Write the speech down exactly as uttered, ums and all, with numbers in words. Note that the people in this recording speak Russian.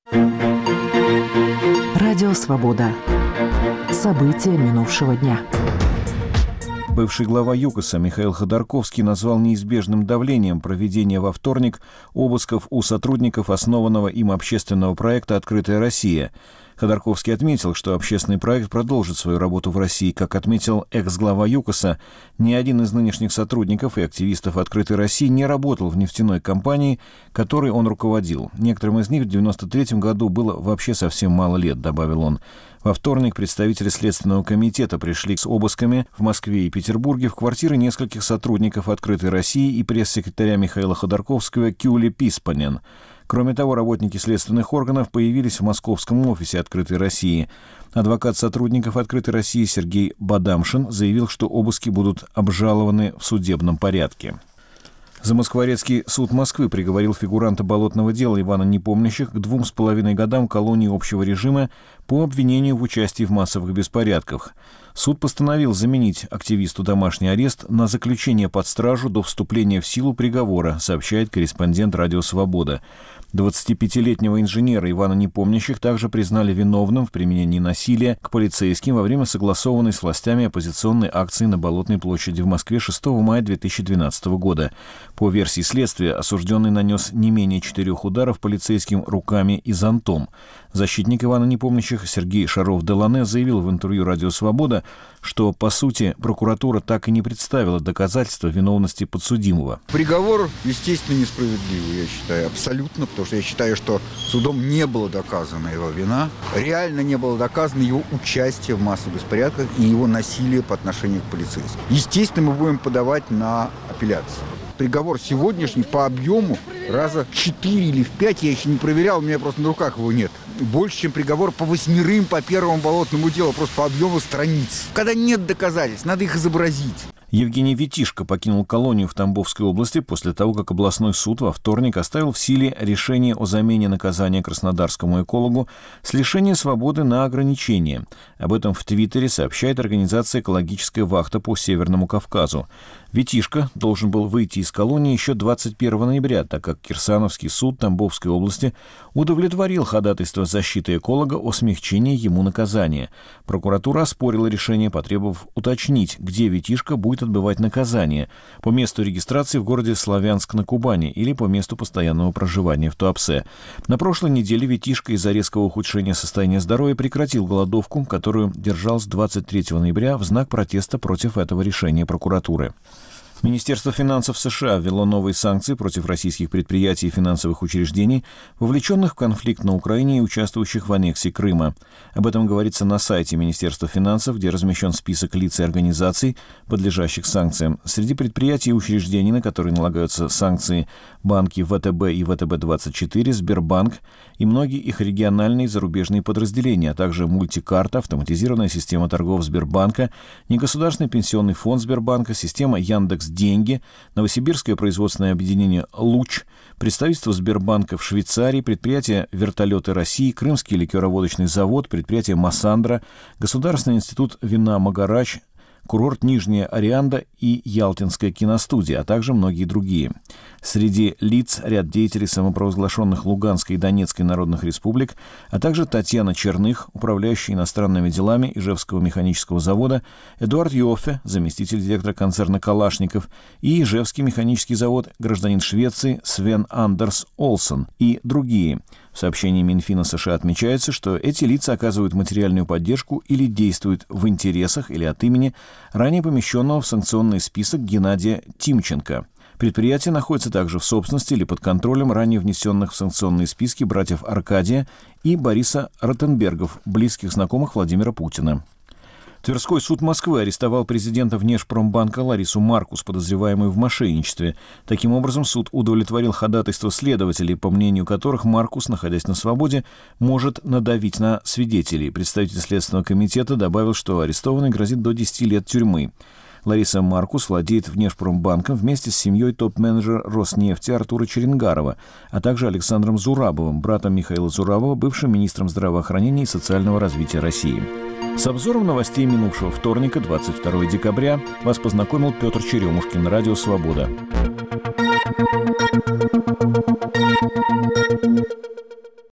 Радио «Свобода». События минувшего дня. Бывший глава ЮКОСа Михаил Ходорковский назвал неизбежным давлением проведение во вторник обысков у сотрудников основанного им общественного проекта «Открытая Россия». Ходорковский отметил, что общественный проект продолжит свою работу в России. Как отметил экс-глава ЮКОСа, ни один из нынешних сотрудников и активистов «Открытой России» не работал в нефтяной компании, которой он руководил. Некоторым из них в девяносто третьем году было вообще совсем мало лет, добавил он. Во вторник представители Следственного комитета пришли с обысками в Москве и Петербурге в квартиры нескольких сотрудников «Открытой России» и пресс-секретаря Михаила Ходорковского Кюли Писпанен. Кроме того, работники следственных органов появились в московском офисе «Открытой России». Адвокат сотрудников «Открытой России» Сергей Бадамшин заявил, что обыски будут обжалованы в судебном порядке. Замоскворецкий суд Москвы приговорил фигуранта болотного дела Ивана Непомнящих к двум с половиной годам колонии общего режима по обвинению в участии в массовых беспорядках. Суд постановил заменить активисту домашний арест на заключение под стражу до вступления в силу приговора, сообщает корреспондент «Радио Свобода». двадцатипятилетнего инженера Ивана Непомнящих также признали виновным в применении насилия к полицейским во время согласованной с властями оппозиционной акции на Болотной площади в Москве шестого мая две тысячи двенадцатого года. По версии следствия, осужденный нанес не менее четырех ударов полицейским руками и зонтом. Защитник Ивана Непомнящих Сергей Шаров-Делане заявил в интервью «Радио Свобода», что, по сути, прокуратура так и не представила доказательства виновности подсудимого. Приговор, естественно, несправедливый, я считаю, абсолютно, потому что я считаю, что судом не было доказана его вина, реально не было доказано его участие в массовых беспорядках и его насилие по отношению к полицейским. Естественно, мы будем подавать на апелляцию. Приговор сегодняшний по объему раза в четыре или в пять, я еще не проверял, у меня просто на руках его нет. Больше, чем приговор по восьмерым по первому болотному делу, просто по объему страниц. Когда нет доказательств, надо их изобразить. Евгений Витишко покинул колонию в Тамбовской области после того, как областной суд во вторник оставил в силе решение о замене наказания краснодарскому экологу с лишения свободы на ограничение. Об этом в Твиттере сообщает организация «Экологическая вахта» по Северному Кавказу. Витишко должен был выйти из колонии еще двадцать первого ноября, так как Кирсановский суд Тамбовской области удовлетворил ходатайство защиты эколога о смягчении ему наказания. Прокуратура оспорила решение, потребовав уточнить, где Витишко будет отбывать наказание – по месту регистрации в городе Славянск на Кубани или по месту постоянного проживания в Туапсе. На прошлой неделе Витишко из-за резкого ухудшения состояния здоровья прекратил голодовку, которую держал с двадцать третьего ноября в знак протеста против этого решения прокуратуры. Министерство финансов США ввело новые санкции против российских предприятий и финансовых учреждений, вовлеченных в конфликт на Украине и участвующих в аннексии Крыма. Об этом говорится на сайте Министерства финансов, где размещен список лиц и организаций, подлежащих санкциям. Среди предприятий и учреждений, на которые налагаются санкции, банки ВТБ и ВТБ двадцать четыре, Сбербанк и многие их региональные и зарубежные подразделения, а также мультикарта, автоматизированная система торгов Сбербанка, негосударственный пенсионный фонд Сбербанка, система Яндекс Деньги, Новосибирское производственное объединение «Луч», представительство Сбербанка в Швейцарии, предприятие «Вертолеты России», Крымский ликероводочный завод, предприятие «Массандра», Государственный институт вина «Магарач», курорт Нижняя Орианда и Ялтинская киностудия, а также многие другие. Среди лиц ряд деятелей самопровозглашенных Луганской и Донецкой народных республик, а также Татьяна Черных, управляющая иностранными делами Ижевского механического завода, Эдуард Йоффе, заместитель директора концерна «Калашников», и Ижевский механический завод, гражданин Швеции Свен Андерс Олсен и другие. В сообщении Минфина США отмечается, что эти лица оказывают материальную поддержку или действуют в интересах или от имени ранее помещенного в санкционный список Геннадия Тимченко. Предприятие находится также в собственности или под контролем ранее внесенных в санкционные списки братьев Аркадия и Бориса Ротенбергов, близких знакомых Владимира Путина. Тверской суд Москвы арестовал президента Внешпромбанка Ларису Маркус, подозреваемую в мошенничестве. Таким образом, суд удовлетворил ходатайство следователей, по мнению которых Маркус, находясь на свободе, может надавить на свидетелей. Представитель Следственного комитета добавил, что арестованный грозит до десяти лет тюрьмы. Лариса Маркус владеет Внешпромбанком вместе с семьей топ-менеджера Роснефти Артура Черенгарова, а также Александром Зурабовым, братом Михаила Зурабова, бывшим министром здравоохранения и социального развития России. С обзором новостей минувшего вторника, двадцать второго декабря, вас познакомил Петр Черемушкин, Радио Свобода.